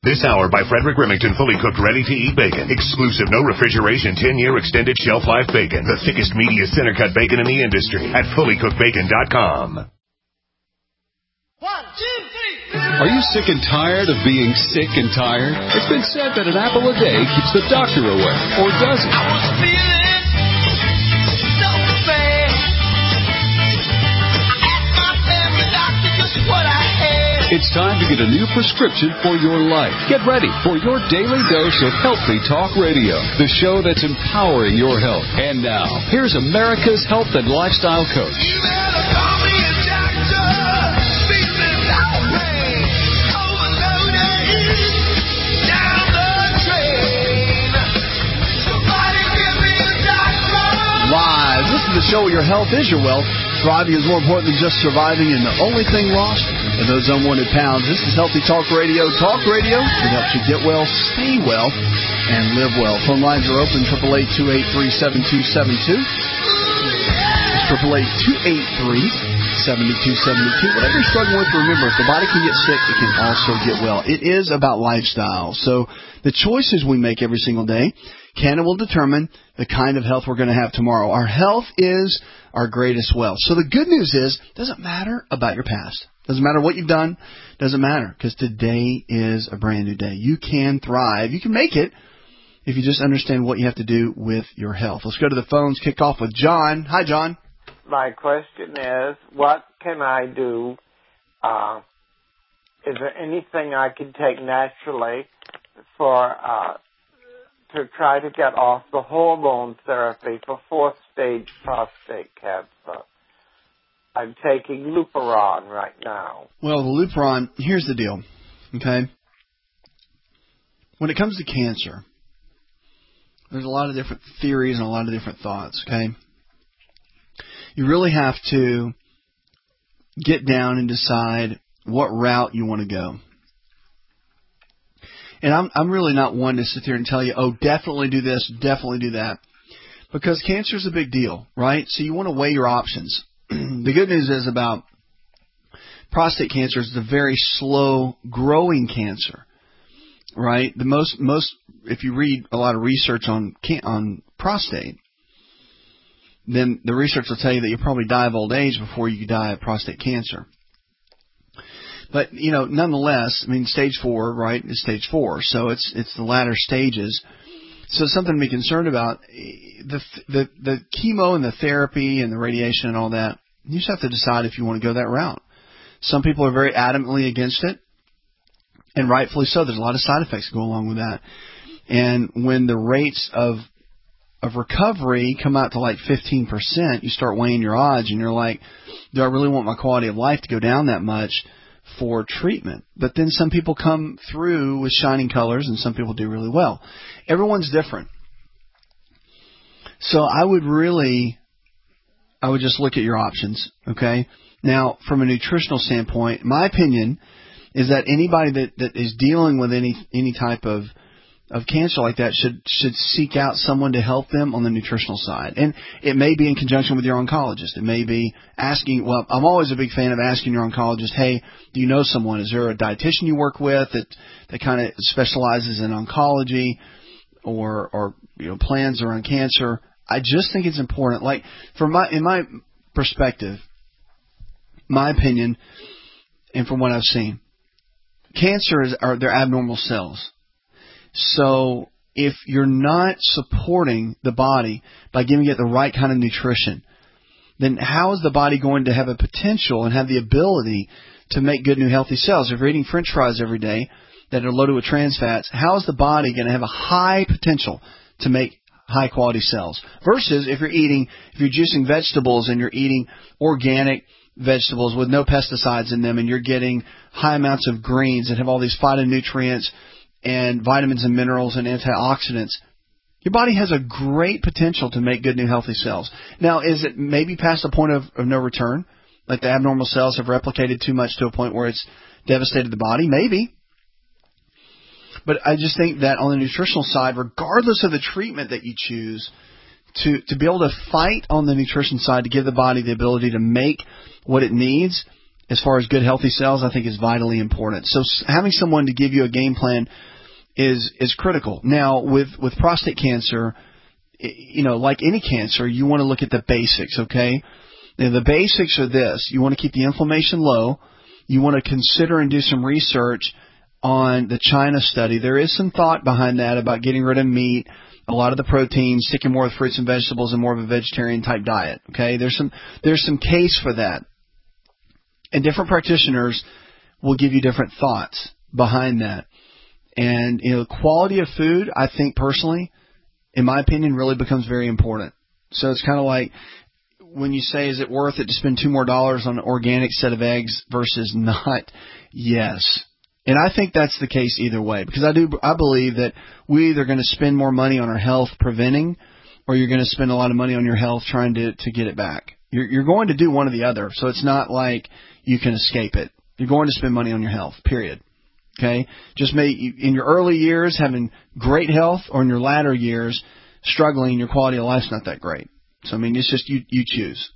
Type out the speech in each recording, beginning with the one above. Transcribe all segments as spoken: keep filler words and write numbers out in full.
This hour by Frederick Remington, fully cooked, ready-to-eat bacon. Exclusive, no refrigeration, ten-year extended shelf life bacon. The thickest, meatiest center-cut bacon in the industry at fully cooked bacon dot com. One, two, three. Are you sick and tired of being sick and tired? It's been said that an apple a day keeps the doctor away, or does it? I was feeling so bad. I asked my family doctor just what I had. It's time to get a new prescription for your life. Get ready for your daily dose of Healthy Talk Radio, the show that's empowering your health. And now, here's America's health and lifestyle coach. You better call me a doctor. Feeling that way. Overloaded. Down the train. Somebody give me a doctor. Live. This is the show where your health is your wealth. Thriving is more important than just surviving, and the only thing lost are those unwanted pounds. This is Healthy Talk Radio. Talk Radio that helps you get well, stay well, and live well. Phone lines are open, eight eight eight, two eight three, seven two seven two. It's eight eight eight, two eight three, seven two seven two. Whatever you're struggling with, remember, if the body can get sick, it can also get well. It is about lifestyle. So the choices we make every single day can and will determine the kind of health we're going to have tomorrow. Our health is our greatest wealth. So the good news is, it doesn't matter about your past. Doesn't matter what you've done. Doesn't matter, because today is a brand new day. You can thrive. You can make it if you just understand what you have to do with your health. Let's go to the phones. Kick off with John. Hi, John. My question is, what can I do? Uh, is there anything I can take naturally for uh, to try to get off the hormone therapy for fourth-stage prostate cancer? I'm taking Luperon right now. Well, the Luperon, here's the deal, okay? When it comes to cancer, there's a lot of different theories and a lot of different thoughts, okay? You really have to get down and decide what route you want to go. And I'm I'm really not one to sit there and tell you, oh, definitely do this, definitely do that. Because cancer is a big deal, right? So you want to weigh your options. The good news is about prostate cancer is a very slow growing cancer, right? The most, most if you read a lot of research on on prostate, then the research will tell you that you'll probably die of old age before you die of prostate cancer. But, you know, nonetheless, I mean, stage four, right, is stage four. So it's it's the latter stages. So something to be concerned about. The, the, the chemo and the therapy and the radiation and all that, you just have to decide if you want to go that route. Some people are very adamantly against it, and rightfully so. There's a lot of side effects that go along with that. And when the rates of of recovery come out to like fifteen percent, you start weighing your odds, and you're like, do I really want my quality of life to go down that much for treatment? But then some people come through with shining colors, and some people do really well. Everyone's different. So I would really, I would just look at your options, okay? Now, from a nutritional standpoint, my opinion is that anybody that, that is dealing with any any type of of cancer like that should should seek out someone to help them on the nutritional side. And it may be in conjunction with your oncologist. It may be asking, well, I'm always a big fan of asking your oncologist, hey, do you know someone? Is there a dietitian you work with that, that kind of specializes in oncology or, or, you know, plans around cancer? I just think it's important. Like, from my, in my perspective, my opinion, and from what I've seen, cancer is, are, they're abnormal cells. So if you're not supporting the body by giving it the right kind of nutrition, then how is the body going to have a potential and have the ability to make good new healthy cells? If you're eating French fries every day that are loaded with trans fats, how is the body going to have a high potential to make high quality cells? Versus if you're eating, if you're juicing vegetables and you're eating organic vegetables with no pesticides in them, and you're getting high amounts of greens that have all these phytonutrients and vitamins and minerals and antioxidants, your body has a great potential to make good new healthy cells. Now, is it maybe past the point of, of no return? Like the abnormal cells have replicated too much to a point where it's devastated the body? Maybe. But I just think that on the nutritional side, regardless of the treatment that you choose, to, to be able to fight on the nutrition side to give the body the ability to make what it needs as far as good, healthy cells, I think is vitally important. So having someone to give you a game plan is is critical. Now, with, with prostate cancer, you know, like any cancer, you want to look at the basics, okay? Now, the basics are this. You want to keep the inflammation low. You want to consider and do some research on the China study. There is some thought behind that about getting rid of meat, a lot of the protein, sticking more with fruits and vegetables and more of a vegetarian type diet, okay? There's some there's some case for that. And different practitioners will give you different thoughts behind that. And, you know, quality of food, I think personally, in my opinion, really becomes very important. So it's kind of like when you say, is it worth it to spend two more dollars on an organic set of eggs versus not? Yes. And I think that's the case either way, because I do, I believe that we're either going to spend more money on our health preventing, or you're going to spend a lot of money on your health trying to, to get it back. You're, you're going to do one or the other. So it's not like you can escape it. You're going to spend money on your health, period. Okay? Just may, in your early years having great health, or in your latter years struggling, your quality of life's not that great. So, I mean, it's just you, you choose.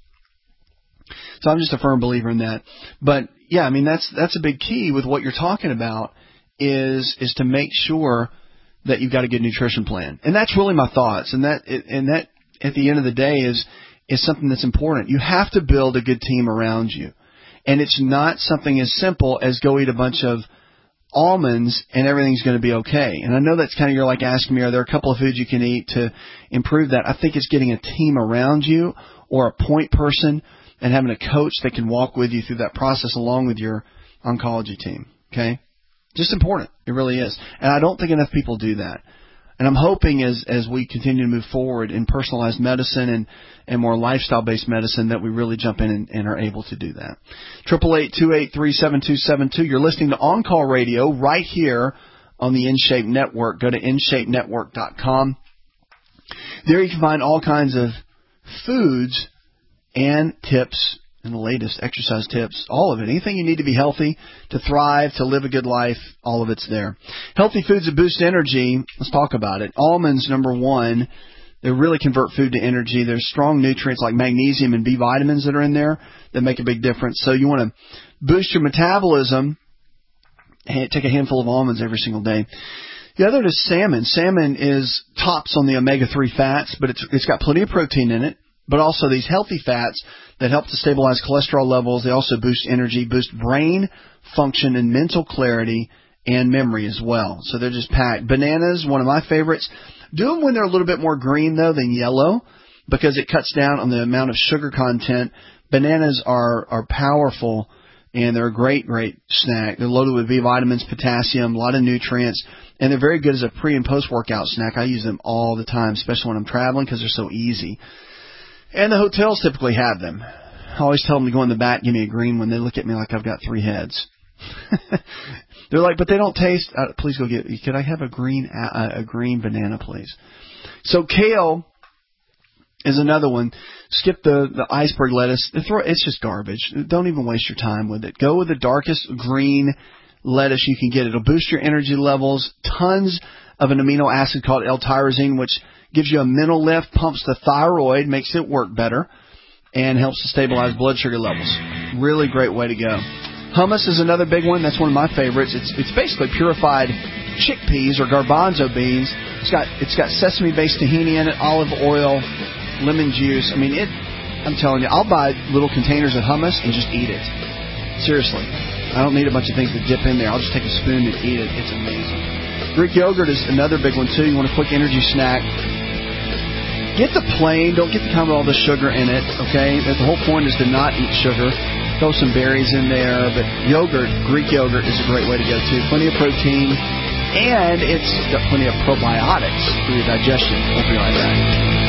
So I'm just a firm believer in that. But yeah, I mean, that's, that's a big key with what you're talking about is, is to make sure that you've got a good nutrition plan. And that's really my thoughts. And that, and that at the end of the day is, is something that's important. You have to build a good team around you. And it's not something as simple as go eat a bunch of almonds and everything's going to be okay. And I know that's kind of, you're like asking me, are there a couple of foods you can eat to improve that? I think it's getting a team around you, or a point person, and having a coach that can walk with you through that process along with your oncology team. Okay? Just important. It really is. And I don't think enough people do that. And I'm hoping as as we continue to move forward in personalized medicine and, and more lifestyle-based medicine that we really jump in and, and are able to do that. eight eight eight, two eight three, seven two seven two. You're listening to On Call Radio right here on the InShape Network. Go to in shape network dot com. There you can find all kinds of foods and tips and the latest exercise tips, all of it. Anything you need to be healthy, to thrive, to live a good life, all of it's there. Healthy foods that boost energy, let's talk about it. Almonds, number one, they really convert food to energy. There's strong nutrients like magnesium and B vitamins that are in there that make a big difference. So you want to boost your metabolism, and take a handful of almonds every single day. The other is salmon. Salmon is tops on the omega three fats, but it's it's got plenty of protein in it, but also these healthy fats that help to stabilize cholesterol levels. They also boost energy, boost brain function and mental clarity and memory as well. So they're just packed. Bananas, one of my favorites. Do them when they're a little bit more green, though, than yellow, because it cuts down on the amount of sugar content. Bananas are, are powerful, and they're a great, great snack. They're loaded with B vitamins, potassium, a lot of nutrients, and they're very good as a pre- and post-workout snack. I use them all the time, especially when I'm traveling, because they're so easy. And the hotels typically have them. I always tell them to go in the back, give me a green one. They look at me like I've got three heads. They're like, but they don't taste. Uh, please go get. Could I have a green uh, a green banana, please? So kale is another one. Skip the the iceberg lettuce. It's just garbage. Don't even waste your time with it. Go with the darkest green lettuce you can get. It'll boost your energy levels. Tons of an amino acid called L-tyrosine, which gives you a mental lift, pumps the thyroid, makes it work better, and helps to stabilize blood sugar levels. Really great way to go. Hummus is another big one. That's one of my favorites. It's it's basically purified chickpeas or garbanzo beans. It's got it's got sesame-based tahini in it, olive oil, lemon juice. I mean, it. I'm telling you, I'll buy little containers of hummus and just eat it. Seriously. I don't need a bunch of things to dip in there. I'll just take a spoon and eat it. It's amazing. Greek yogurt is another big one, too. You want a quick energy snack. Get the plain. Don't get the kind with all the sugar in it, okay? The whole point is to not eat sugar. Throw some berries in there. But yogurt, Greek yogurt, is a great way to go, too. Plenty of protein. And it's got plenty of probiotics for your digestion. We'll be right back.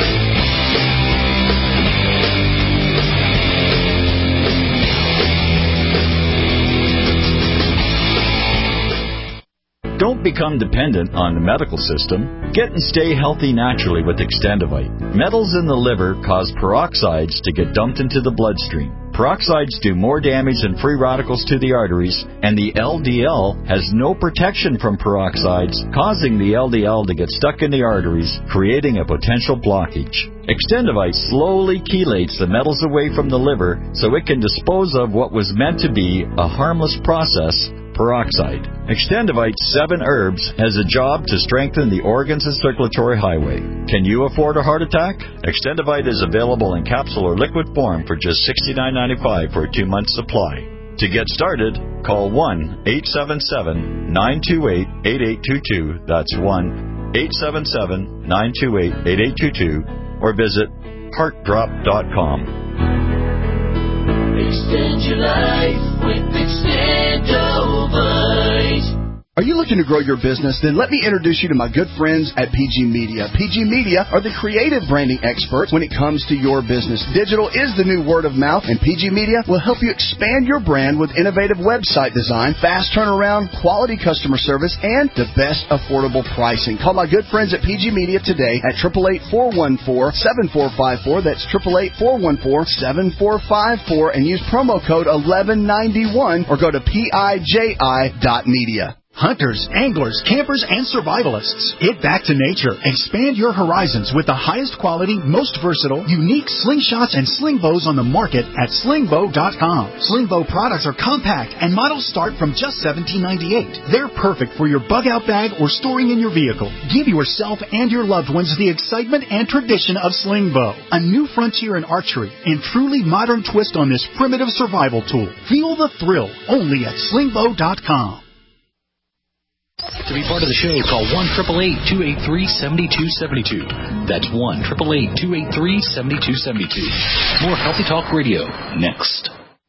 Don't become dependent on the medical system. Get and stay healthy naturally with Extendivite. Metals in the liver cause peroxides to get dumped into the bloodstream. Peroxides do more damage than free radicals to the arteries, and the L D L has no protection from peroxides, causing the L D L to get stuck in the arteries, creating a potential blockage. Extendivite slowly chelates the metals away from the liver so it can dispose of what was meant to be a harmless process, peroxide. Extendivite seven herbs has a job to strengthen the organs and circulatory highway. Can you afford a heart attack? Extendivite is available in capsule or liquid form for just sixty-nine ninety-five for a two-month supply. To get started, call one eight seven seven, nine two eight, eight eight two two. That's one eight seven seven, nine two eight, eight eight two two. Or visit heart drop dot com. Extend your life with Extendovite. Are you looking to grow your business? Then let me introduce you to my good friends at P G Media. P G Media are the creative branding experts when it comes to your business. Digital is the new word of mouth, and P G Media will help you expand your brand with innovative website design, fast turnaround, quality customer service, and the best affordable pricing. Call my good friends at P G Media today at eight eight eight, four one four, seven four five four. That's eight eight eight, four one four, seven four five four, and use promo code eleven ninety-one or go to P I J I dot media. Hunters, anglers, campers, and survivalists. Get back to nature. Expand your horizons with the highest quality, most versatile, unique slingshots and sling bows on the market at sling bow dot com. Sling bow products are compact and models start from just seventeen ninety-eight. They're perfect for your bug out bag or storing in your vehicle. Give yourself and your loved ones the excitement and tradition of sling bow. A new frontier in archery and truly modern twist on this primitive survival tool. Feel the thrill only at sling bow dot com. To be part of the show, call one eight eight eight, two eight three, seven two seven two. That's one eight eight eight, two eight three, seven two seven two. More Healthy Talk Radio next.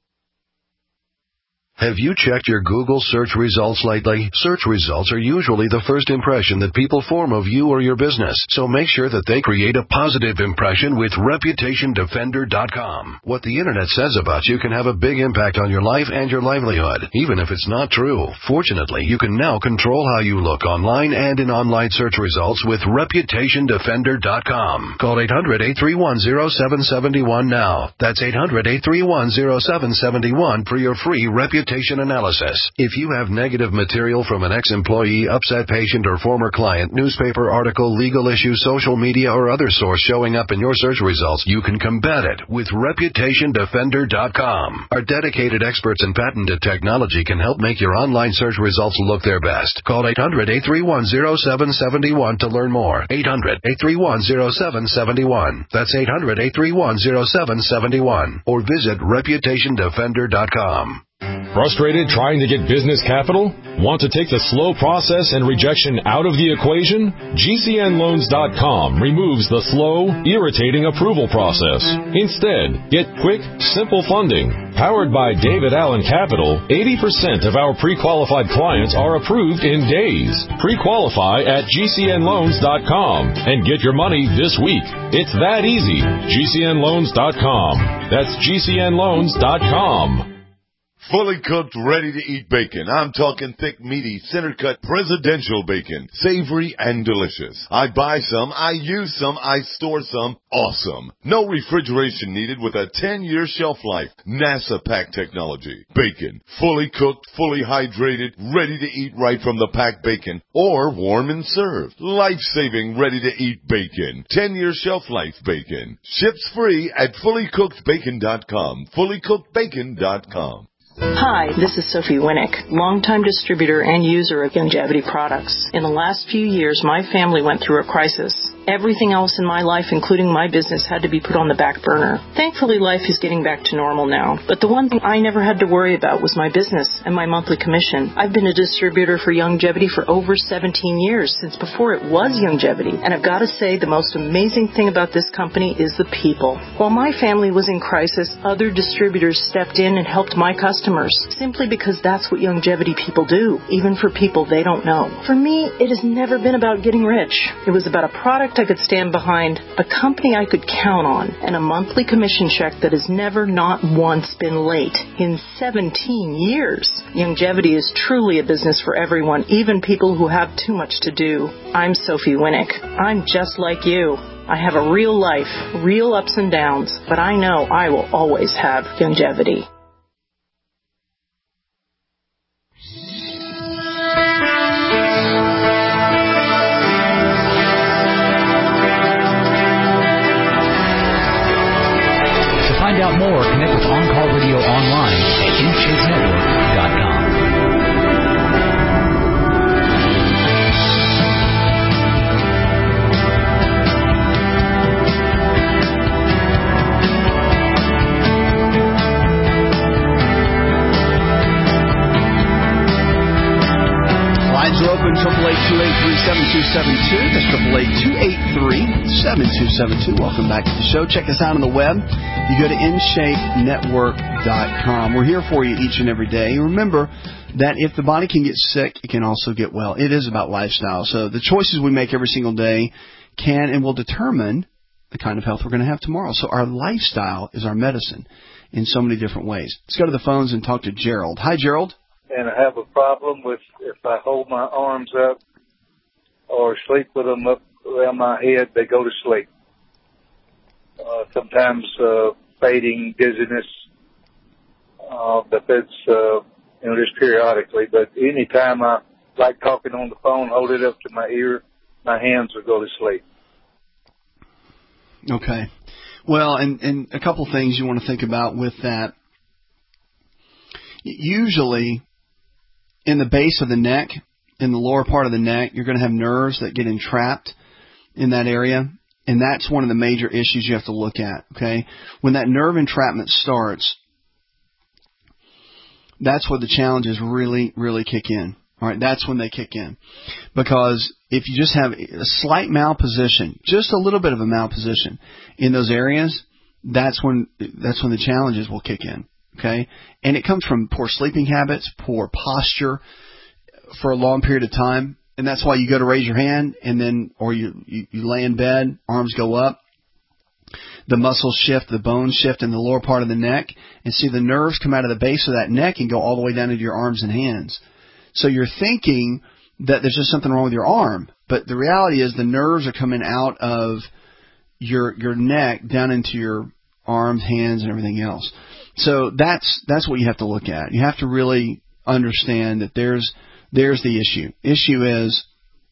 Have you checked your Google search results lately? Search results are usually the first impression that people form of you or your business, so make sure that they create a positive impression with reputation defender dot com. What the Internet says about you can have a big impact on your life and your livelihood, even if it's not true. Fortunately, you can now control how you look online and in online search results with reputation defender dot com. Call eight hundred, eight three one, zero seven seven one now. That's eight hundred, eight three one, zero seven seven one for your free reputation analysis. If you have negative material from an ex-employee, upset patient, or former client, newspaper article, legal issue, social media, or other source showing up in your search results, you can combat it with reputation defender dot com. Our dedicated experts in patented technology can help make your online search results look their best. Call eight hundred, eight three one, zero seven seven one to learn more. eight hundred, eight three one, zero seven seven one. That's eight hundred, eight three one, zero seven seven one. Or visit reputation defender dot com. Frustrated trying to get business capital? Want to take the slow process and rejection out of the equation? G C N loans dot com removes the slow, irritating approval process. Instead, get quick, simple funding. Powered by David Allen Capital, eighty percent of our pre-qualified clients are approved in days. Pre-qualify at G C N loans dot com and get your money this week. It's that easy. G C N loans dot com. That's G C N loans dot com. Fully cooked, ready-to-eat bacon. I'm talking thick, meaty, center-cut presidential bacon. Savory and delicious. I buy some, I use some, I store some. Awesome. No refrigeration needed with a ten-year shelf life. NASA pack technology. Bacon. Fully cooked, fully hydrated, ready to eat right from the packed bacon. Or warm and served. Life-saving, ready-to-eat bacon. ten-year shelf life bacon. Ships free at fully cooked bacon dot com. fully cooked bacon dot com. Hi, this is Sophie Winnick, longtime distributor and user of Youngevity products. In the last few years, my family went through a crisis. Everything else in my life, including my business, had to be put on the back burner. Thankfully, life is getting back to normal now. But the one thing I never had to worry about was my business and my monthly commission. I've been a distributor for Youngevity for over seventeen years, since before it was Youngevity. And I've got to say, the most amazing thing about this company is the people. While my family was in crisis, other distributors stepped in and helped my customers, simply because that's what Youngevity people do, even for people they don't know. For me, it has never been about getting rich. It was about a product I could stand behind, a company I could count on, and a monthly commission check that has never not once been late in seventeen years. Youngevity is truly a business for everyone, even people who have too much to do. I'm Sophie Winnick. I'm just like you. I have a real life, real ups and downs, but I know I will always have longevity. To find out more, connect with On Call Radio online at in shape network dot com. Lines are open, triple eight two eight three seven two seven two. That's triple eight two eight three seven two seven two. Welcome back to the show. Check us out on the web. You go to in shape network dot com. We're here for you each and every day. Remember that if the body can get sick, it can also get well. It is about lifestyle. So the choices we make every single day can and will determine the kind of health we're going to have tomorrow. So our lifestyle is our medicine in so many different ways. Let's go to the phones and talk to Gerald. Hi, Gerald. And I have a problem with if I hold my arms up or sleep with them up around my head, they go to sleep. Uh, sometimes uh, fading dizziness, uh, but that's, uh, you know, just periodically. But anytime I like talking on the phone, hold it up to my ear, my hands will go to sleep. Okay. Well, and, and a couple things you want to think about with that. Usually, in the base of the neck, in the lower part of the neck, you're going to have nerves that get entrapped in that area. And that's one of the major issues you have to look at, okay? When that nerve entrapment starts, that's where the challenges really, really kick in. All right, that's when they kick in. Because if you just have a slight malposition, just a little bit of a malposition in those areas, that's when that's when the challenges will kick in. Okay, and it comes from poor sleeping habits, poor posture for a long period of time, and that's why you go to raise your hand, and then or you, you, you lay in bed, arms go up, the muscles shift, the bones shift in the lower part of the neck, and see the nerves come out of the base of that neck and go all the way down into your arms and hands. So you're thinking that there's just something wrong with your arm, but the reality is the nerves are coming out of your your neck down into your arms, hands, and everything else. So that's that's what you have to look at. You have to really understand that there's there's the issue. Issue is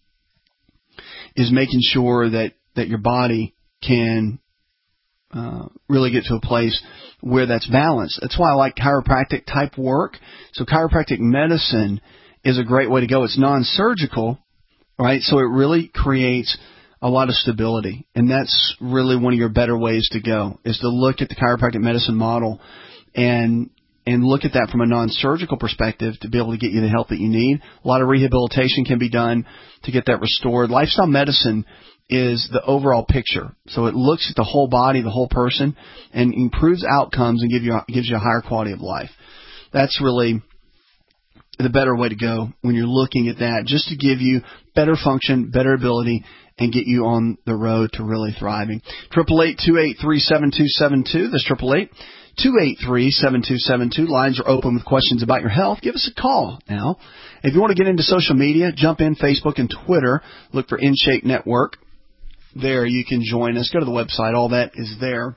is making sure that, that your body can uh, really get to a place where that's balanced. That's why I like chiropractic type work. So chiropractic medicine is a great way to go. It's non-surgical, right? So it really creates a lot of stability, and that's really one of your better ways to go, is to look at the chiropractic medicine model and and look at that from a non-surgical perspective to be able to get you the help that you need. A lot of rehabilitation can be done to get that restored. Lifestyle medicine is the overall picture. So it looks at the whole body, the whole person, and improves outcomes and give you, gives you a higher quality of life. That's really the better way to go when you're looking at that, just to give you better function, better ability, and get you on the road to really thriving. Triple eight two eight three seven two seven two. That's triple eight two eight three seven two seven two. Lines are open with questions about your health. Give us a call now. If you want to get into social media, jump in Facebook and Twitter. Look for In Shape Network. There you can join us. Go to the website. All that is there.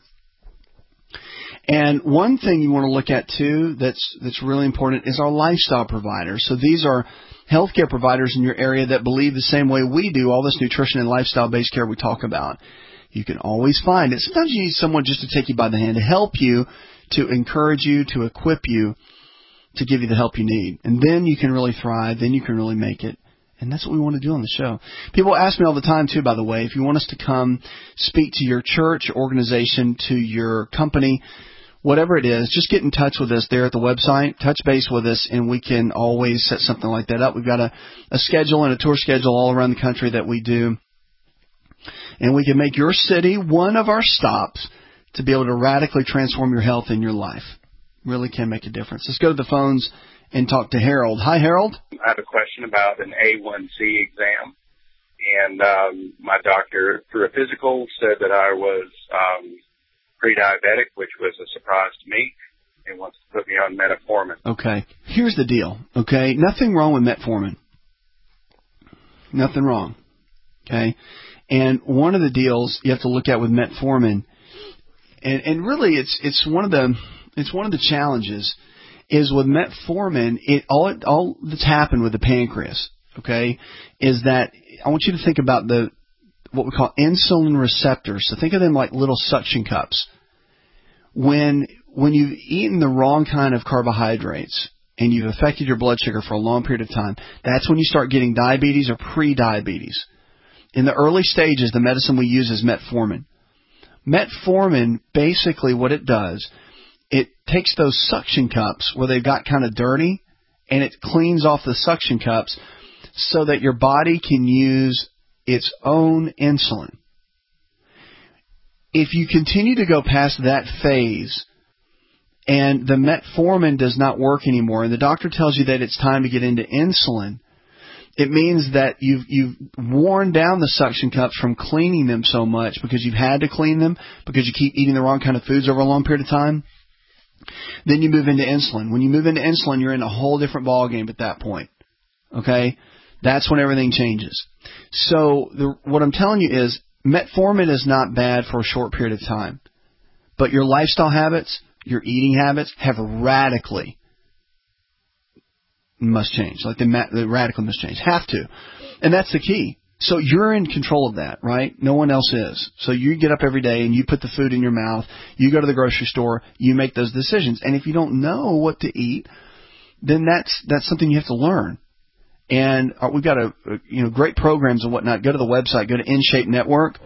And one thing you want to look at, too, that's that's really important is our lifestyle providers. So these are healthcare providers in your area that believe the same way we do, all this nutrition and lifestyle-based care we talk about. You can always find it. Sometimes you need someone just to take you by the hand, to help you, to encourage you, to equip you, to give you the help you need. And then you can really thrive. Then you can really make it. And that's what we want to do on the show. People ask me all the time, too, by the way, if you want us to come speak to your church, your organization, to your company, whatever it is, just get in touch with us there at the website, touch base with us, and we can always set something like that up. We've got a, a schedule and a tour schedule all around the country that we do. And we can make your city one of our stops to be able to radically transform your health and your life. Really can make a difference. Let's go to the phones and talk to Harold. Hi, Harold. I have a question about an A one C exam. And um, my doctor, through a physical, said that I was um, pre-diabetic, which was a surprise to me, and wants to put me on metformin. Okay. Here's the deal, okay? Nothing wrong with metformin. Nothing wrong, okay? And one of the deals you have to look at with metformin, and, and really it's it's one of the it's one of the challenges, is with metformin, it all it, all that's happened with the pancreas, okay, is that I want you to think about the what we call insulin receptors. So think of them like little suction cups. When when you've eaten the wrong kind of carbohydrates and you've affected your blood sugar for a long period of time, that's when you start getting diabetes or pre-diabetes. In the early stages, the medicine we use is metformin. Metformin, basically what it does, it takes those suction cups where they've got kind of dirty, and it cleans off the suction cups so that your body can use its own insulin. If you continue to go past that phase and the metformin does not work anymore, and the doctor tells you that it's time to get into insulin, it means that you've you've worn down the suction cups from cleaning them so much because you've had to clean them because you keep eating the wrong kind of foods over a long period of time. Then you move into insulin. When you move into insulin, you're in a whole different ballgame at that point. Okay? That's when everything changes. So the, what I'm telling you is metformin is not bad for a short period of time. But your lifestyle habits, your eating habits have radically must change. Like the, the radically must change. Have to. And that's the key. So you're in control of that, right? No one else is. So you get up every day and you put the food in your mouth. You go to the grocery store. You make those decisions. And if you don't know what to eat, then that's that's something you have to learn. And we've got a, you know great programs and whatnot. Go to the website. Go to InShape Network.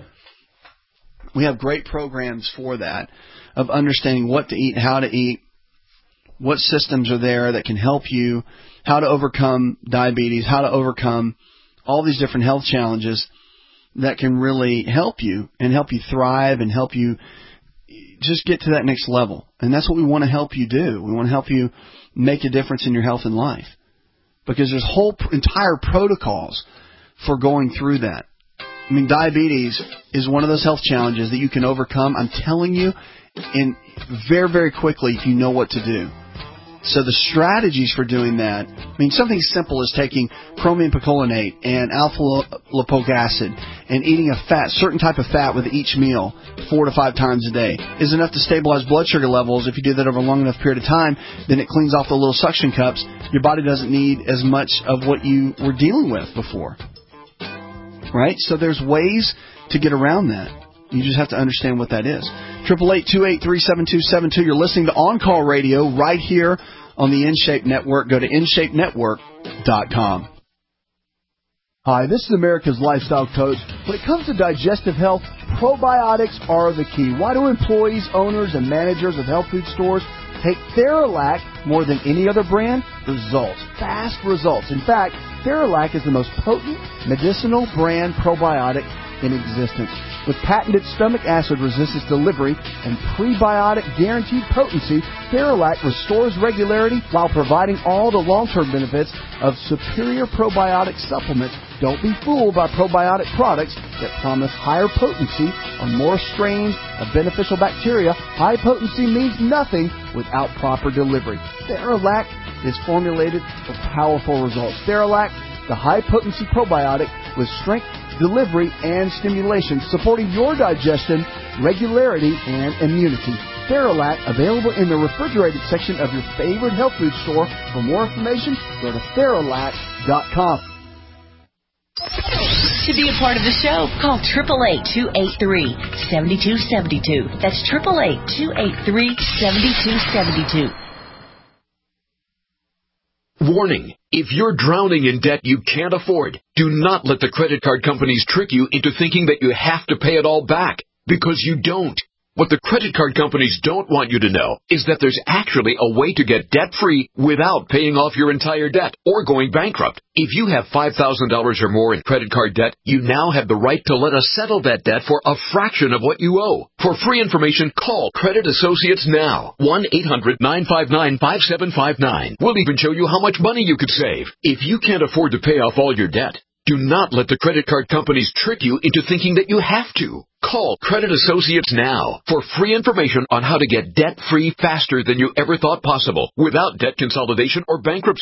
We have great programs for that, of understanding what to eat, how to eat, what systems are there that can help you, how to overcome diabetes, how to overcome all these different health challenges that can really help you and help you thrive and help you just get to that next level. And that's what we want to help you do. We want to help you make a difference in your health and life, because there's whole entire protocols for going through that. I mean, diabetes is one of those health challenges that you can overcome, I'm telling you, in very, very quickly if you know what to do. So the strategies for doing that, I mean, something simple as taking chromium picolinate and alpha-lipoic acid and eating a fat, certain type of fat with each meal four to five times a day is enough to stabilize blood sugar levels. If you do that over a long enough period of time, then it cleans off the little suction cups. Your body doesn't need as much of what you were dealing with before. Right? So there's ways to get around that. You just have to understand what that is. eight eight eight, two eight three, seven two seven two. You're listening to On Call Radio right here on the InShape Network. Go to in shape network dot com. Hi, this is America's Lifestyle Coach. When it comes to digestive health, probiotics are the key. Why do employees, owners, and managers of health food stores take Theralac more than any other brand? Results. Fast results. In fact, Theralac is the most potent medicinal brand probiotic in existence. With patented stomach acid resistance delivery and prebiotic guaranteed potency, Theralac restores regularity while providing all the long-term benefits of superior probiotic supplements. Don't be fooled by probiotic products that promise higher potency or more strains of beneficial bacteria. High potency means nothing without proper delivery. Theralac is formulated for powerful results. Theralac, the high-potency probiotic with strength, delivery, and stimulation, supporting your digestion, regularity, and immunity. Theralac, available in the refrigerated section of your favorite health food store. For more information, go to Theralac dot com. To be a part of the show, call eight eight eight, two eight three, seven two seven two. That's eight eight eight, two eight three, seven two seven two. Warning. If you're drowning in debt you can't afford, do not let the credit card companies trick you into thinking that you have to pay it all back, because you don't. What the credit card companies don't want you to know is that there's actually a way to get debt-free without paying off your entire debt or going bankrupt. If you have five thousand dollars or more in credit card debt, you now have the right to let us settle that debt for a fraction of what you owe. For free information, call Credit Associates now. one eight hundred, nine five nine, five seven five nine. We'll even show you how much money you could save. If you can't afford to pay off all your debt, do not let the credit card companies trick you into thinking that you have to. Call Credit Associates now for free information on how to get debt-free faster than you ever thought possible without debt consolidation or bankruptcy.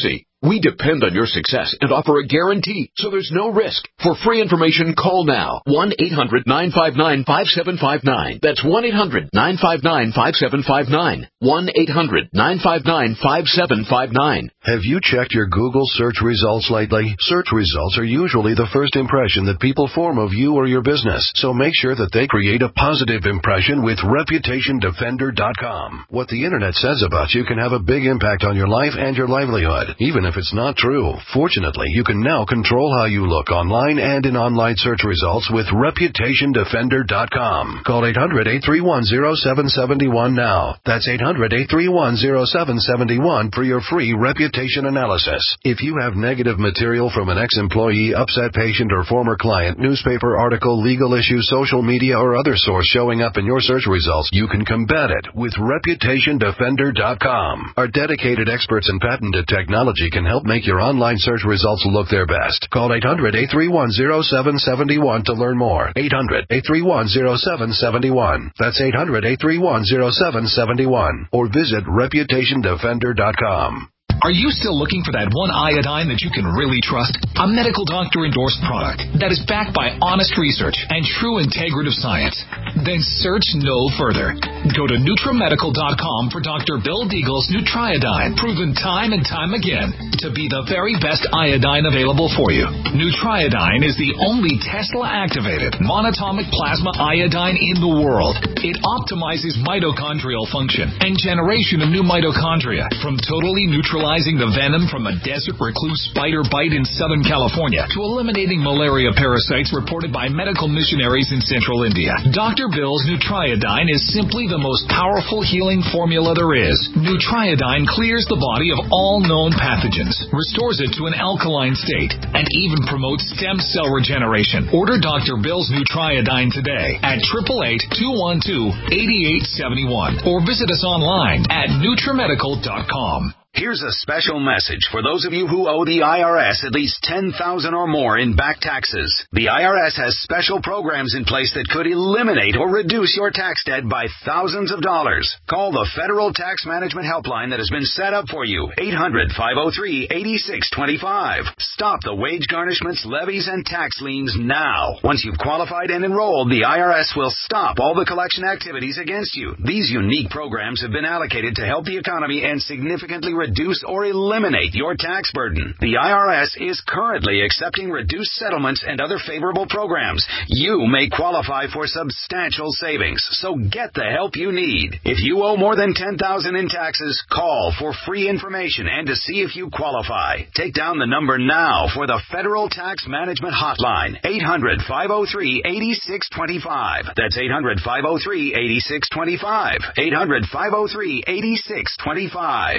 We depend on your success and offer a guarantee, so there's no risk. For free information, call now. one eight hundred nine five nine five seven five nine. That's one eight hundred nine five nine five seven five nine. one eight hundred nine five nine five seven five nine. Have you checked your Google search results lately? Search results are usually the first impression that people form of you or your business, so make sure that they create a positive impression with reputation defender dot com. What the internet says about you can have a big impact on your life and your livelihood, even if it's not true. Fortunately, you can now control how you look online and in online search results with reputation defender dot com. Call eight hundred eight three one zero seven seven one now. That's eight hundred eight three one zero seven seven one for your free reputation analysis. If you have negative material from an ex-employee, upset patient, or former client, newspaper article, legal issue, social media, or other source showing up in your search results, you can combat it with reputation defender dot com. Our dedicated experts in patented technology can help make your online search results look their best. Call eight hundred eight three one zero seven seven one to learn more. eight hundred eight three one zero seven seven one. That's eight hundred eight three one zero seven seven one. Or visit reputation defender dot com. Are you still looking for that one iodine that you can really trust? A medical doctor-endorsed product that is backed by honest research and true integrative science? Then search no further. Go to Nutramedical dot com for Doctor Bill Deagle's Nutriodine, proven time and time again to be the very best iodine available for you. Nutriodine is the only Tesla-activated monatomic plasma iodine in the world. It optimizes mitochondrial function and generation of new mitochondria from totally neutralizing the venom from a desert recluse spider bite in Southern California to eliminating malaria parasites reported by medical missionaries in central India. Doctor Bill's Nutriodine is simply the most powerful healing formula there is. Nutriodine clears the body of all known pathogens, restores it to an alkaline state, and even promotes stem cell regeneration. Order Doctor Bill's Nutriodine today at eight eight eight, two one two, eight eight seven one or visit us online at Nutramedical dot com. Here's a special message for those of you who owe the I R S at least ten thousand dollars or more in back taxes. The I R S has special programs in place that could eliminate or reduce your tax debt by thousands of dollars. Call the Federal Tax Management Helpline that has been set up for you, eight hundred, five oh three, eight six two five. Stop the wage garnishments, levies, and tax liens now. Once you've qualified and enrolled, the I R S will stop all the collection activities against you. These unique programs have been allocated to help the economy and significantly reduce reduce or eliminate your tax burden. The I R S is currently accepting reduced settlements and other favorable programs. You may qualify for substantial savings, so get the help you need. If you owe more than ten thousand dollars in taxes, call for free information and to see if you qualify. Take down the number now for the Federal Tax Management Hotline, eight hundred, five oh three, eight six two five. That's eight hundred, five oh three, eight six two five. eight hundred, five oh three, eight six two five.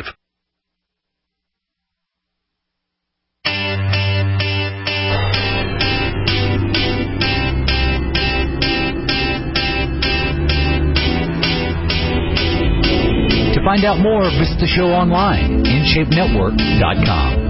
To find out more, visit the show online, in shape network dot com.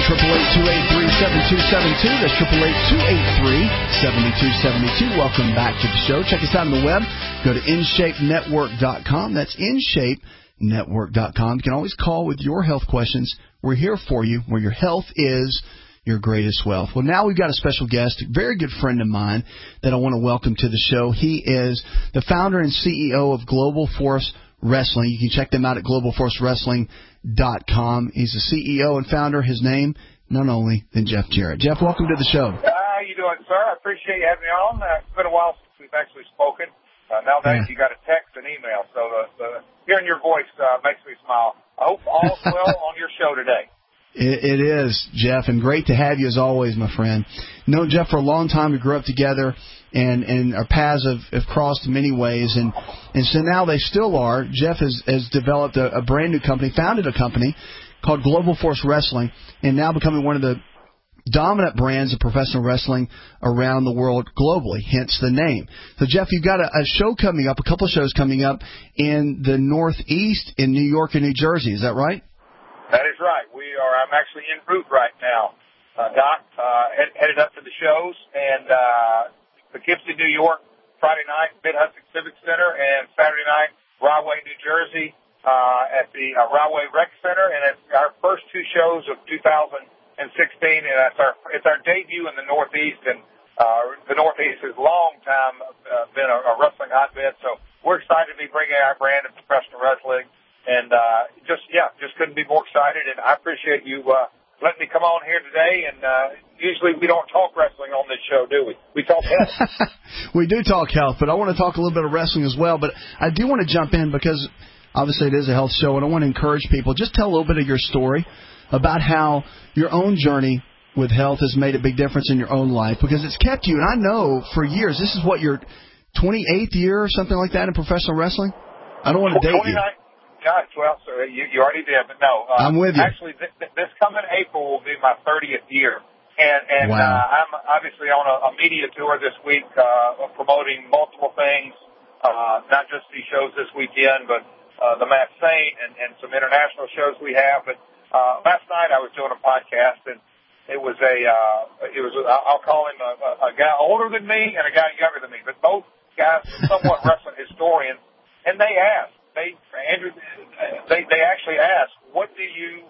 eight eight eight, two eight three, seven two seven two. That's eight eight eight, two eight three, seven two seven two. Welcome back to the show. Check us out on the web. Go to in shape network dot com. That's in shape network dot com. You can always call with your health questions. We're here for you, where your health is your greatest wealth. Well, now we've got a special guest, a very good friend of mine that I want to welcome to the show. He is the founder and C E O of Global Force Wrestling. You can check them out at global force wrestling dot com. He's the C E O and founder. His name, none only than Jeff Jarrett. Jeff, welcome to the show. Uh, how you doing, sir? I appreciate you having me on. Uh, it's been a while since we've actually spoken. Uh, nowadays, yeah. You got a text and email, so the, the, hearing your voice uh, makes me smile. I hope all's well on your show today. It, it is, Jeff, and great to have you as always, my friend. Known Jeff for a long time. We grew up together, and, and our paths have, have crossed in many ways, and, and so now they still are. Jeff has, has developed a, a brand new company, founded a company called Global Force Wrestling, and now becoming one of the dominant brands of professional wrestling around the world globally, hence the name. So, Jeff, you've got a, a show coming up, a couple of shows coming up in the Northeast in New York and New Jersey. Is that right? That is right. We are. I'm actually en route right now, uh, Doc, uh, head, headed up to the shows, and uh, Poughkeepsie, New York, Friday night, Mid-Hudson Civic Center, and Saturday night, Rahway, New Jersey, uh, at the uh, Rahway Rec Center, and it's our first two shows of two thousand sixteen, and it's our it's our debut in the Northeast, and uh, the Northeast has long time uh, been a, a wrestling hotbed, so we're excited to be bringing our brand of professional wrestling. And uh, just, yeah, just couldn't be more excited. And I appreciate you uh, letting me come on here today. And uh, usually we don't talk wrestling on this show, do we? We talk health. We do talk health, but I want to talk a little bit of wrestling as well. But I do want to jump in because obviously it is a health show, and I want to encourage people. Just tell a little bit of your story about how your own journey with health has made a big difference in your own life, because it's kept you. And I know for years, this is what, your twenty-eighth year or something like that in professional wrestling? I don't want to date you. God, well, so you, you already did, but no. Uh, I'm with you. Actually, th- th- this coming April will be my thirtieth year. And, and wow. uh, I'm obviously on a, a media tour this week, uh, promoting multiple things, uh, not just these shows this weekend, but uh, the Masked Saint and, and some international shows we have. But uh, last night I was doing a podcast, and it was a, uh, it was a, I'll call him a, a guy older than me and a guy younger than me, but both guys somewhat wrestling historians, and they asked. They, Andrew, they, they actually asked, what do you,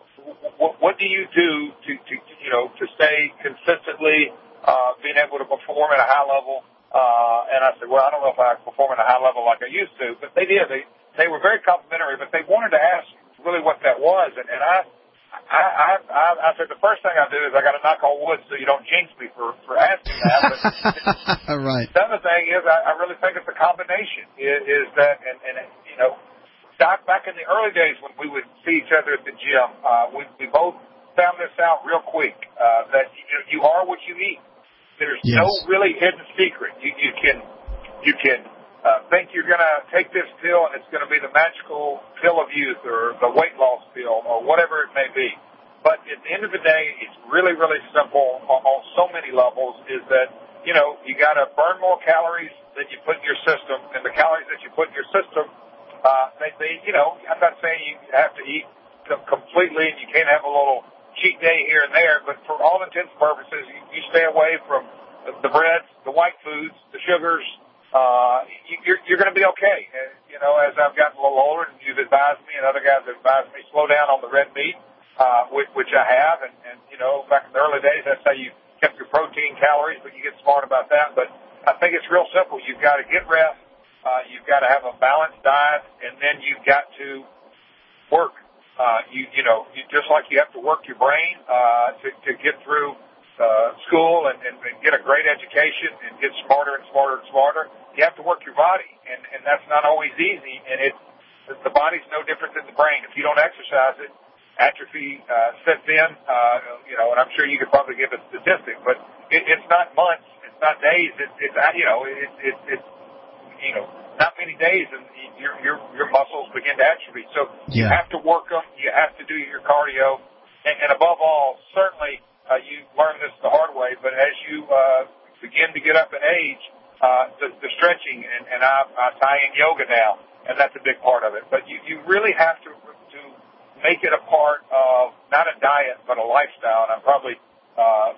what, what do you do to, to, you know, to stay consistently, uh, being able to perform at a high level? Uh, and I said, well, I don't know if I perform at a high level like I used to, but they did. They, they were very complimentary, but they wanted to ask really what that was. And, and I, I, I, I, I said, the first thing I do is I got to knock on wood so you don't jinx me for, for asking that. But right. The other thing is, I, I really think it's a combination. Is, is that, and, and you know, Doc, back in the early days when we would see each other at the gym, uh, we, we both found this out real quick, uh, that you, know, you are what you eat. There's yes. no really hidden secret. You, you can, you can, uh, think you're going to take this pill and it's going to be the magical pill of youth or the weight loss pill or whatever it may be. But at the end of the day, it's really, really simple on, on so many levels, is that, you know, you got to burn more calories than you put in your system, and the calories that you put in your system, uh, they, they, you know, I'm not saying you have to eat completely and you can't have a little cheat day here and there, but for all intents and purposes, you, you stay away from the, the breads, the white foods, the sugars. Uh, you, you're, you're going to be okay. And, you know, as I've gotten a little older, and you've advised me, and other guys have advised me, slow down on the red meat, uh, which, which I have. And, and, you know, back in the early days, that's how you kept your protein calories, but you get smart about that. But I think it's real simple. You've got to get rest. Uh, you've got to have a balanced diet, and then you've got to work. Uh, you, you know, you, just like you have to work your brain, uh, to, to get through, uh, school and, and, and get a great education and get smarter and smarter and smarter. You have to work your body, and, and that's not always easy, and it, the body's no different than the brain. If you don't exercise it, atrophy, uh, sets in, uh, you know, and I'm sure you could probably give a statistic, but it, it's not months, it's not days, it's, it's, you know, it, it, it's, you know, not many days, and your, your, your muscles begin to atrophy. So you yeah. have to work them, you have to do your cardio, and, and above all, certainly, uh, you learn this the hard way, but as you, uh, begin to get up in age, Uh, the, the stretching, and, and I, I tie in yoga now, and that's a big part of it. But you, you really have to to make it a part of not a diet but a lifestyle. And I'm probably uh,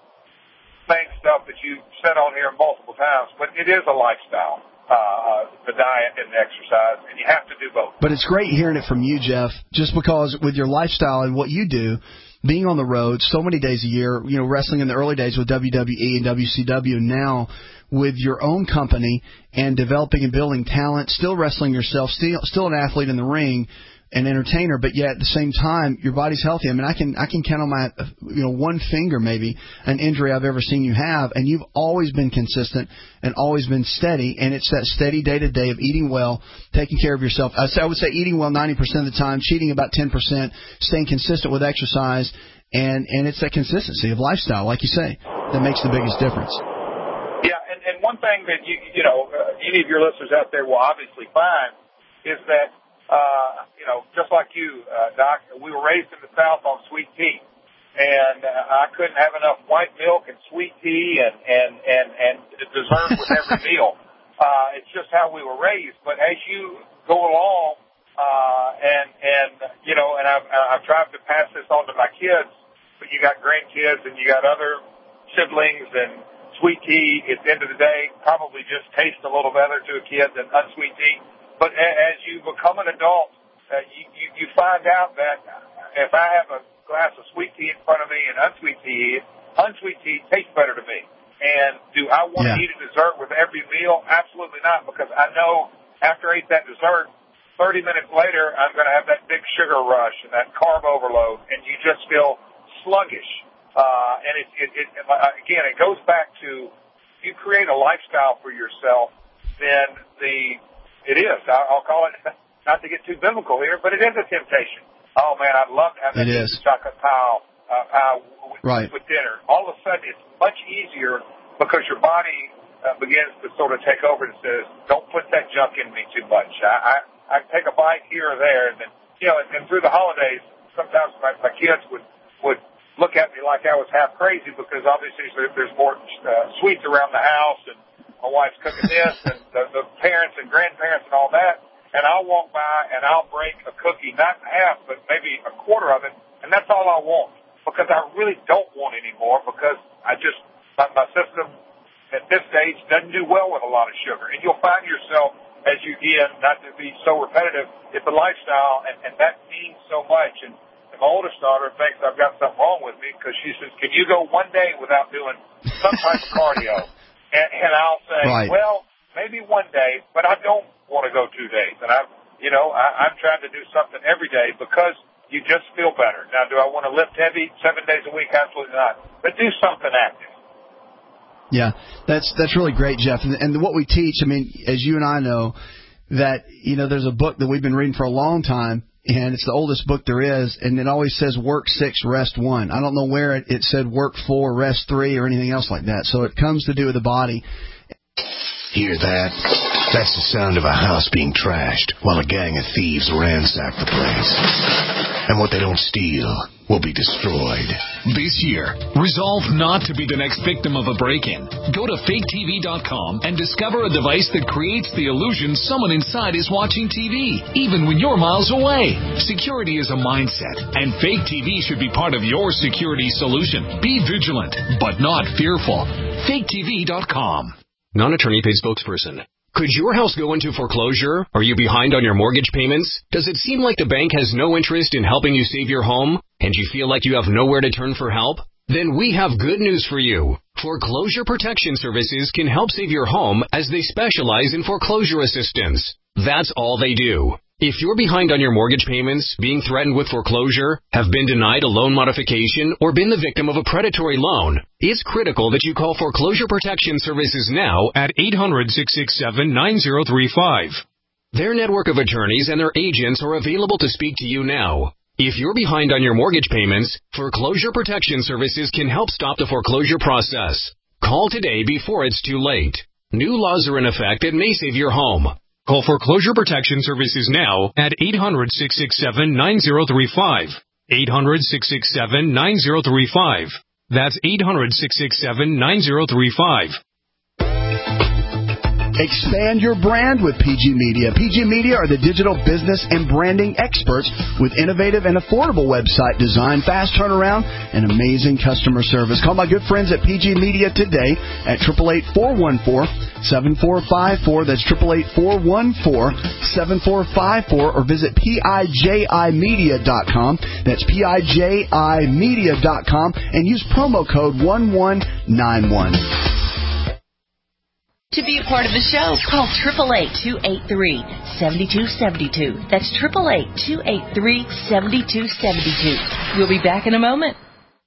saying stuff that you said on here multiple times, but it is a lifestyle, uh, the diet and the exercise, and you have to do both. But it's great hearing it from you, Jeff, just because with your lifestyle and what you do, being on the road so many days a year, you know, wrestling in the early days with W W E and W C W, now with your own company and developing and building talent, still wrestling yourself, still still an athlete in the ring, an entertainer, but yet at the same time your body's healthy. I mean, I can I can count on my you know one finger maybe an injury I've ever seen you have, and you've always been consistent and always been steady. And it's that steady day to day of eating well, taking care of yourself. I say I would say eating well ninety percent of the time, cheating about ten percent, staying consistent with exercise, and and it's that consistency of lifestyle, like you say, that makes the biggest difference. Yeah, and, and one thing that you you know uh, any of your listeners out there will obviously find is that. Uh, you know, just like you, uh, Doc, we were raised in the South on sweet tea. And uh, I couldn't have enough white milk and sweet tea and, and, and, and dessert with every meal. Uh, it's just how we were raised. But as you go along, uh, and, and, you know, and I've, I've tried to pass this on to my kids, but you got grandkids and you got other siblings, and sweet tea at the end of the day probably just tastes a little better to a kid than unsweet tea. But as you become an adult, uh, you, you, you find out that if I have a glass of sweet tea in front of me and unsweet tea, unsweet tea tastes better to me. And do I want yeah. to eat a dessert with every meal? Absolutely not, because I know after I eat that dessert, thirty minutes later, I'm going to have that big sugar rush and that carb overload, and you just feel sluggish. Uh, and it, it, it, again, it goes back to if you create a lifestyle for yourself, then the It is. I'll call it, not to get too biblical here, but it is a temptation. Oh, man, I'd love to have that chocolate pie, uh, pie with, right. with dinner. All of a sudden, it's much easier because your body uh, begins to sort of take over and says, don't put that junk in me too much. I, I, I take a bite here or there. And then, you know, and, and through the holidays, sometimes my, my kids would, would look at me like I was half crazy because obviously there's more uh, sweets around the house, and my wife's cooking this, and the, the parents and grandparents and all that, and I'll walk by and I'll break a cookie, not in half, but maybe a quarter of it, and that's all I want, because I really don't want any more, because I just, my, my system at this stage doesn't do well with a lot of sugar. And you'll find yourself, as you get, not to be so repetitive, it's a lifestyle, and, and that means so much. And my oldest daughter thinks I've got something wrong with me, because she says, can you go one day without doing some type of cardio? And, and I'll say, right. well, maybe one day, but I don't want to go two days. And I'm, you know, I, I'm trying to do something every day because you just feel better. Now, do I want to lift heavy seven days a week? Absolutely not. But do something active. Yeah, that's that's really great, Jeff. And, and what we teach, I mean, as you and I know, that, you know, there's a book that we've been reading for a long time, and it's the oldest book there is, and it always says work six, rest one. I don't know where it, it said work four, rest three, or anything else like that. So it comes to do with the body. Hear that? That's the sound of a house being trashed while a gang of thieves ransack the place. And what they don't steal will be destroyed. This year, resolve not to be the next victim of a break-in. Go to fake T V dot com and discover a device that creates the illusion someone inside is watching T V, even when you're miles away. Security is a mindset, and Fake T V should be part of your security solution. Be vigilant, but not fearful. fake T V dot com. Non-attorney paid spokesperson. Could your house go into foreclosure? Are you behind on your mortgage payments? Does it seem like the bank has no interest in helping you save your home? And you feel like you have nowhere to turn for help? Then we have good news for you. Foreclosure Protection Services can help save your home, as they specialize in foreclosure assistance. That's all they do. If you're behind on your mortgage payments, being threatened with foreclosure, have been denied a loan modification, or been the victim of a predatory loan, it's critical that you call Foreclosure Protection Services now at eight hundred, six six seven, nine zero three five. Their network of attorneys and their agents are available to speak to you now. If you're behind on your mortgage payments, Foreclosure Protection Services can help stop the foreclosure process. Call today before it's too late. New laws are in effect that may save your home. Call Foreclosure Protection Services now at eight hundred, six six seven, nine zero three five. eight hundred, six six seven, nine zero three five. That's eight hundred, six six seven, nine zero three five. Expand your brand with P G Media. P G Media are the digital business and branding experts with innovative and affordable website design, fast turnaround, and amazing customer service. Call my good friends at P G Media today at eight eight eight, four one four, seven four five four. That's eight eight eight, four one four, seven four five four. Or visit P I J I media dot com. That's P I J I media dot com and use promo code one one nine one. To be a part of the show, call eight eight eight, two eight three, seven two seven two. That's eight eight eight, two eight three, seven two seven two. We'll be back in a moment.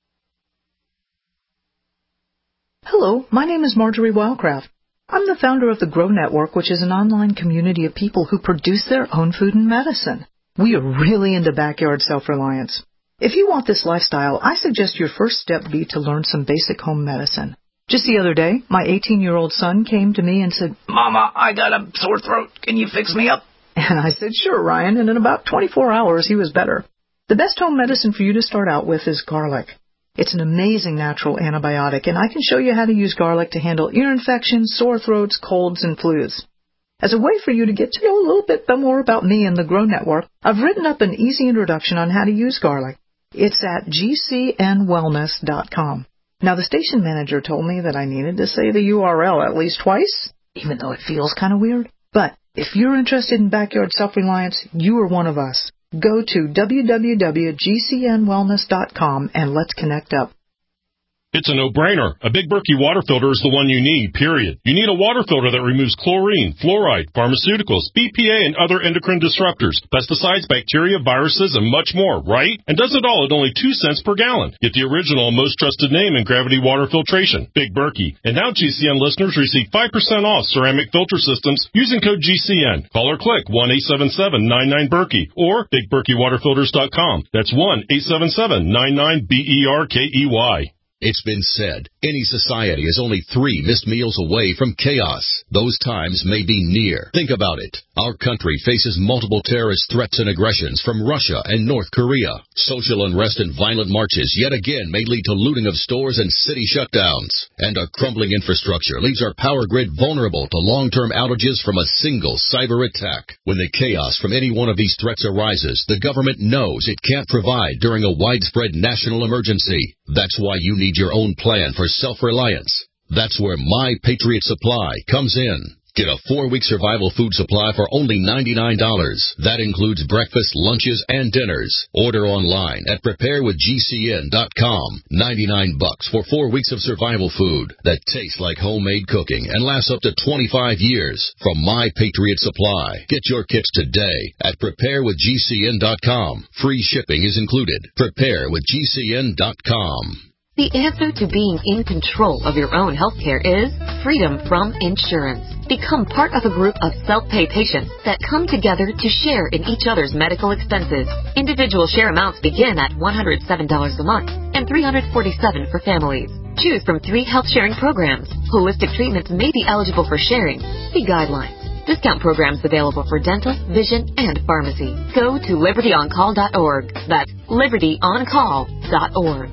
Hello, my name is Marjorie Wildcraft. I'm the founder of the Grow Network, which is an online community of people who produce their own food and medicine. We are really into backyard self-reliance. If you want this lifestyle, I suggest your first step be to learn some basic home medicine. Just the other day, my eighteen-year-old son came to me and said, "Mama, I got a sore throat. Can you fix me up?" And I said, "Sure, Ryan," and in about twenty-four hours, he was better. The best home medicine for you to start out with is garlic. It's an amazing natural antibiotic, and I can show you how to use garlic to handle ear infections, sore throats, colds, and flus. As a way for you to get to know a little bit more about me and the Grow Network, I've written up an easy introduction on how to use garlic. It's at G C N wellness dot com. Now, the station manager told me that I needed to say the U R L at least twice, even though it feels kind of weird. But if you're interested in backyard self-reliance, you are one of us. Go to w w w dot G C N wellness dot com and let's connect up. It's a no-brainer. A Big Berkey water filter is the one you need, period. You need a water filter that removes chlorine, fluoride, pharmaceuticals, B P A, and other endocrine disruptors, pesticides, bacteria, viruses, and much more, right? And does it all at only two cents per gallon. Get the original and most trusted name in gravity water filtration, Big Berkey. And now G C N listeners receive five percent off ceramic filter systems using code G C N. Call or click one eight seven seven, nine nine, Berkey or big berkey water filters dot com. That's one eight seven seven, nine nine, B E R K E Y. It's been said, any society is only three missed meals away from chaos. Those times may be near. Think about it. Our country faces multiple terrorist threats and aggressions from Russia and North Korea. Social unrest and violent marches yet again may lead to looting of stores and city shutdowns. And a crumbling infrastructure leaves our power grid vulnerable to long-term outages from a single cyber attack. When the chaos from any one of these threats arises, the government knows it can't provide during a widespread national emergency. That's why you need your own plan for self-reliance. That's where My Patriot Supply comes in. Get a four-week survival food supply for only ninety-nine dollars. That includes breakfast, lunches, and dinners. Order online at prepare with G C N dot com. ninety-nine bucks for four weeks of survival food that tastes like homemade cooking and lasts up to twenty-five years from My Patriot Supply. Get your kits today at prepare with G C N dot com. Free shipping is included. prepare with G C N dot com. The answer to being in control of your own healthcare is freedom from insurance. Become part of a group of self-pay patients that come together to share in each other's medical expenses. Individual share amounts begin at one hundred seven dollars a month and three hundred forty-seven dollars for families. Choose from three health sharing programs. Holistic treatments may be eligible for sharing. See guidelines. Discount programs available for dental, vision, and pharmacy. Go to liberty on call dot org. That's liberty on call dot org.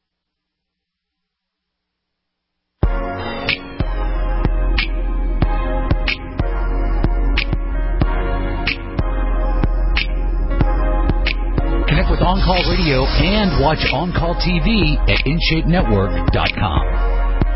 Connect with On Call Radio and watch On Call T V at in shape network dot com.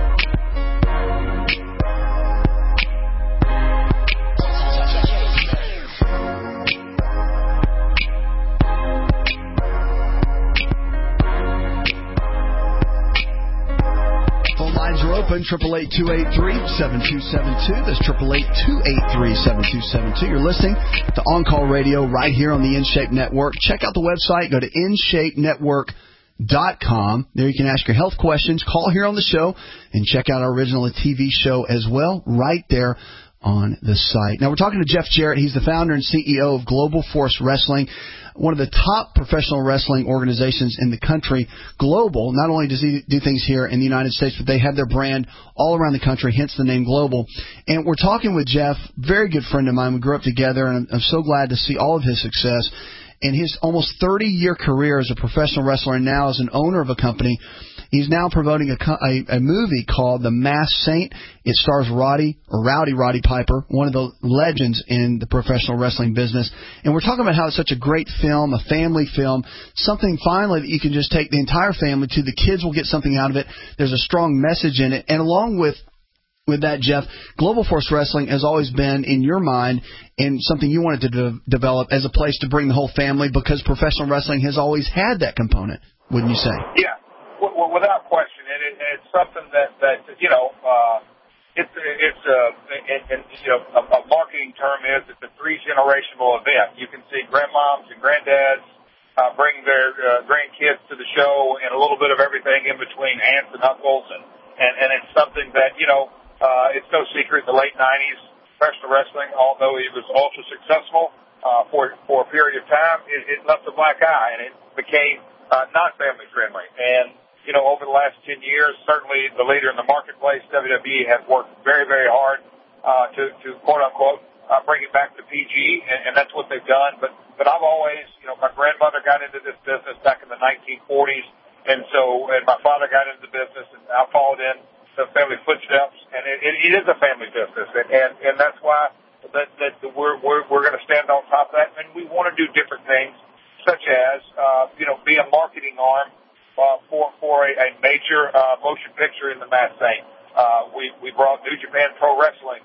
Open, eight eight eight, two eight three, seven two seven two. That's eight eight eight, two eight three, seven two seven two. You're listening to On Call Radio right here on the InShape Network. Check out the website. Go to in shape network dot com. There you can ask your health questions. Call here on the show and check out our original T V show as well right there on the site. Now, we're talking to Jeff Jarrett. He's the founder and C E O of Global Force Wrestling, one of the top professional wrestling organizations in the country. Global, not only does he do things here in the United States, but they have their brand all around the country, hence the name Global. And we're talking with Jeff, very good friend of mine. We grew up together, and I'm, I'm so glad to see all of his success. And his almost thirty-year career as a professional wrestler and now as an owner of a company, He's now promoting a, co- a, a movie called The Masked Saint. It stars Roddy, or Rowdy Roddy Piper, one of the legends in the professional wrestling business. And we're talking about how it's such a great film, a family film, something finally that you can just take the entire family to. The kids will get something out of it. There's a strong message in it. And along with With that, Jeff, Global Force Wrestling has always been in your mind and something you wanted to de- develop as a place to bring the whole family, because professional wrestling has always had that component, wouldn't you say? Yeah, w- w- without question, and, it, and it's something that, that you know, uh, it's it's a and, and, you know a, a marketing term is it's a three generational event. You can see grandmoms and granddads uh, bring their uh, grandkids to the show, and a little bit of everything in between, aunts and uncles, and and, and it's something that you know. Uh, it's no secret in the late nineties, professional wrestling, although it was ultra successful uh, for for a period of time, it, it left a black eye, and it became uh, not family friendly. And you know, over the last ten years, certainly the leader in the marketplace, W W E, has worked very, very hard uh, to to quote unquote uh, bring it back to P G, and, and that's what they've done. But but I've always, you know, my grandmother got into this business back in the nineteen forties, and so and my father got into the business, and I followed in the family footsteps, and it, it, it is a family business, and, and, and that's why that, that we're, we're, we're going to stand on top of that, and we want to do different things, such as, uh, you know, be a marketing arm uh, for, for a, a major uh, motion picture in the Masked Saint. Uh, we, we brought New Japan Pro Wrestling,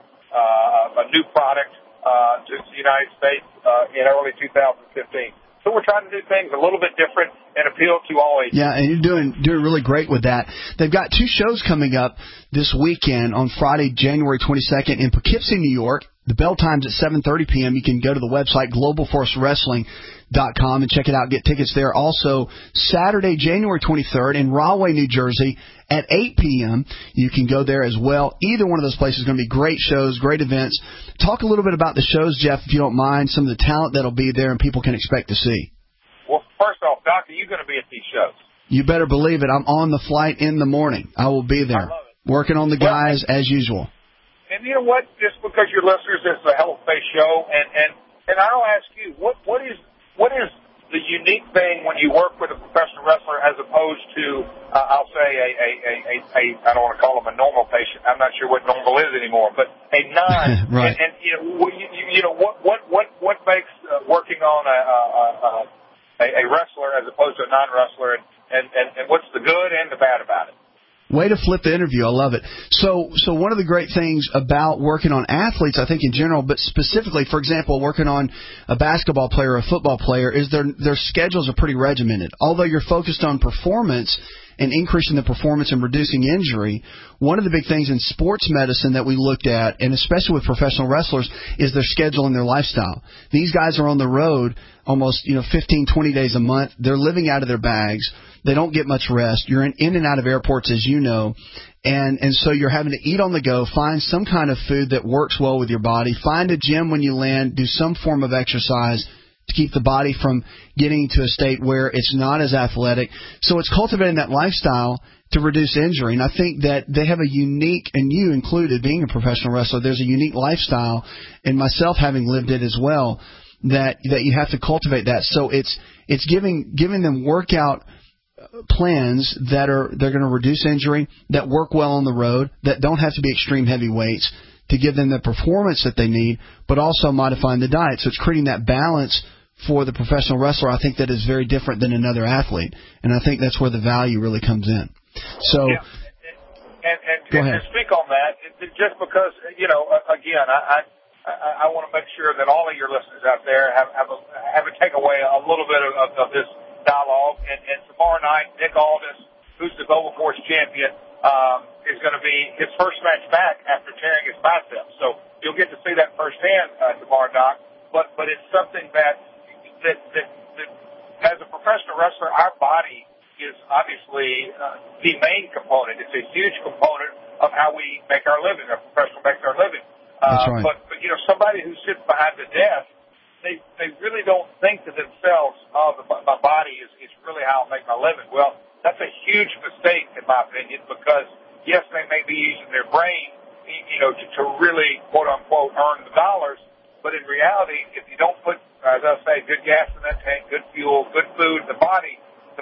uh, a new product uh, to the United States uh, in early two thousand fifteen. So we're trying to do things a little bit different and appeal to all ages. Yeah, and you're doing doing really great with that. They've got two shows coming up this weekend on Friday, January twenty-second in Poughkeepsie, New York. The bell time's at seven thirty p.m. You can go to the website global force wrestling dot com and check it out, get tickets there. Also, Saturday, January twenty-third in Rahway, New Jersey at eight p.m. You can go there as well. Either one of those places is going to be great shows, great events. Talk a little bit about the shows, Jeff, if you don't mind, some of the talent that'll be there and people can expect to see. Well, first off, Doc, are you going to be at these shows? You better believe it. I'm on the flight in the morning. I will be there, working on the guys well, as usual. And you know what? Just because you're listeners, this is a health-based show, and, and, and I'll ask you, what what is what is the unique thing when you work with a professional wrestler as opposed to, uh, I'll say, a, a, a, a, a, I don't want to call him a normal patient. I'm not sure what normal is anymore, but a non. Right. And, and you know, you, you know what what what what makes uh, working on a, a, a, a wrestler as opposed to a non-wrestler, and, and, and, and what's the good and the bad about it? Way to flip the interview. I love it. So, so one of the great things about working on athletes, I think in general, but specifically, for example, working on a basketball player or a football player, is their their schedules are pretty regimented. Although you're focused on performance and increasing the performance and reducing injury, one of the big things in sports medicine that we looked at, and especially with professional wrestlers, is their schedule and their lifestyle. These guys are on the road almost, you know, fifteen, twenty days a month. They're living out of their bags. They don't get much rest. You're in, in and out of airports, as you know, and, and so you're having to eat on the go, find some kind of food that works well with your body, find a gym when you land, do some form of exercise to keep the body from getting to a state where it's not as athletic. So it's cultivating that lifestyle to reduce injury. And I think that they have a unique, and you included, being a professional wrestler, there's a unique lifestyle, and myself having lived it as well, that that you have to cultivate that. So it's it's giving giving them workout plans that are they're going to reduce injury, that work well on the road, that don't have to be extreme heavy weights to give them the performance that they need, but also modifying the diet. So it's creating that balance for the professional wrestler, I think, that is very different than another athlete. And I think that's where the value really comes in. So, yeah. and, and, go and ahead. to speak on that, just because, you know, again, I, I, I want to make sure that all of your listeners out there have, have, a, have a take away a little bit of, of, of this dialogue. And, and tomorrow night, Nick Aldis, who's the Global Force champion, um, is going to be his first match back after tearing his biceps. So you'll get to see that firsthand uh, tomorrow, Doc. But but it's something that, that that that as a professional wrestler, our body is obviously uh, the main component. It's a huge component of how we make our living. Our professional makes our living. Uh, That's right. But but you know, somebody who sits behind the desk, they they really don't think to themselves, oh, the, my body is is really how I make my living. Well, that's a huge mistake, in my opinion, because, yes, they may be using their brain, you know, to, to really, quote-unquote, earn the dollars, but in reality, if you don't put, as I say, good gas in that tank, good fuel, good food in the body, the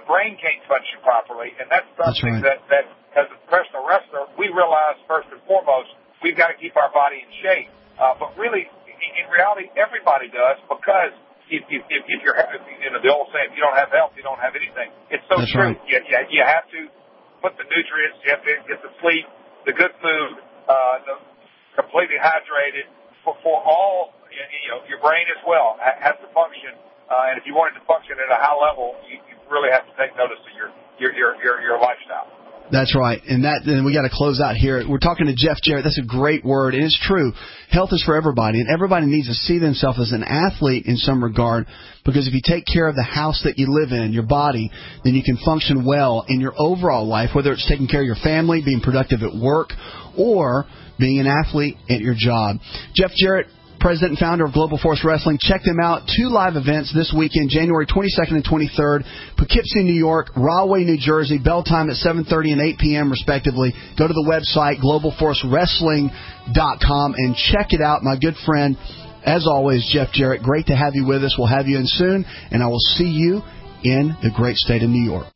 brain can't function properly, and that's something That's right. that, that, as a professional wrestler, we realize first and foremost, we've got to keep our body in shape. Uh, but really, in reality, everybody does, because if, if, if, if you're, you know, the old saying, if you don't have health, you don't have anything. It's so That's true. right. You, you, you have to put the nutrients, you have to get the sleep, the good food, uh, the completely hydrated for, for all, you know, your brain as well has to function. Uh, and if you want it to function at a high level, you, you really have to take notice of your, your, your, your, your lifestyle. That's right. And that, then we got to close out here. We're talking to Jeff Jarrett. That's a great word. And it's true. Health is for everybody, and everybody needs to see themselves as an athlete in some regard, because if you take care of the house that you live in, your body, then you can function well in your overall life, whether it's taking care of your family, being productive at work, or being an athlete at your job. Jeff Jarrett, President and founder of Global Force Wrestling. Check them out. Two live events this weekend, January twenty-second and twenty-third. Poughkeepsie, New York. Rahway, New Jersey. Bell time at seven thirty and eight p.m. respectively. Go to the website, global force wrestling dot com, and check it out. My good friend, as always, Jeff Jarrett, great to have you with us. We'll have you in soon, and I will see you in the great state of New York.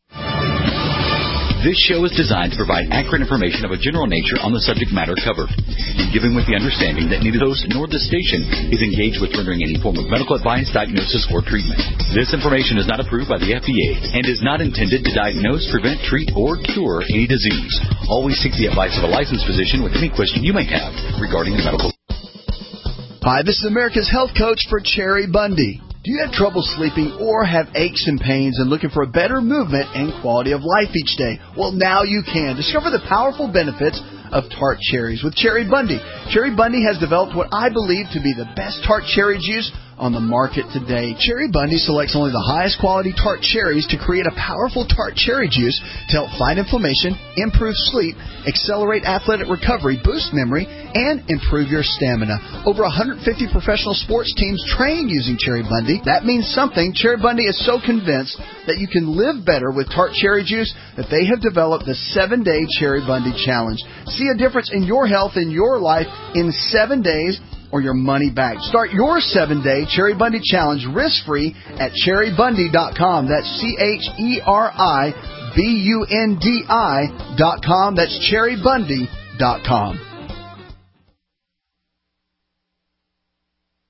This show is designed to provide accurate information of a general nature on the subject matter covered, and given with the understanding that neither host nor the station is engaged with rendering any form of medical advice, diagnosis, or treatment. This information is not approved by the F D A and is not intended to diagnose, prevent, treat, or cure any disease. Always seek the advice of a licensed physician with any question you may have regarding medical. Hi, this is America's health coach for Cherry Bundy. Do you have trouble sleeping or have aches and pains and looking for a better movement and quality of life each day? Well, now you can. Discover the powerful benefits of tart cherries with Cherry Bundy. Cherry Bundy has developed what I believe to be the best tart cherry juice on the market today. Cherry Bundy selects only the highest quality tart cherries to create a powerful tart cherry juice to help fight inflammation, improve sleep, accelerate athletic recovery, boost memory, and improve your stamina. Over one hundred fifty professional sports teams train using Cherry Bundy. That means something. Cherry Bundy is so convinced that you can live better with tart cherry juice that they have developed the seven-day Cherry Bundy Challenge. See a difference in your health and your life in seven days or your money back. Start your seven-day Cherry Bundy Challenge risk-free at cherry bundy dot com. That's C H E R I B U N D I dot com. That's cherry bundy dot com.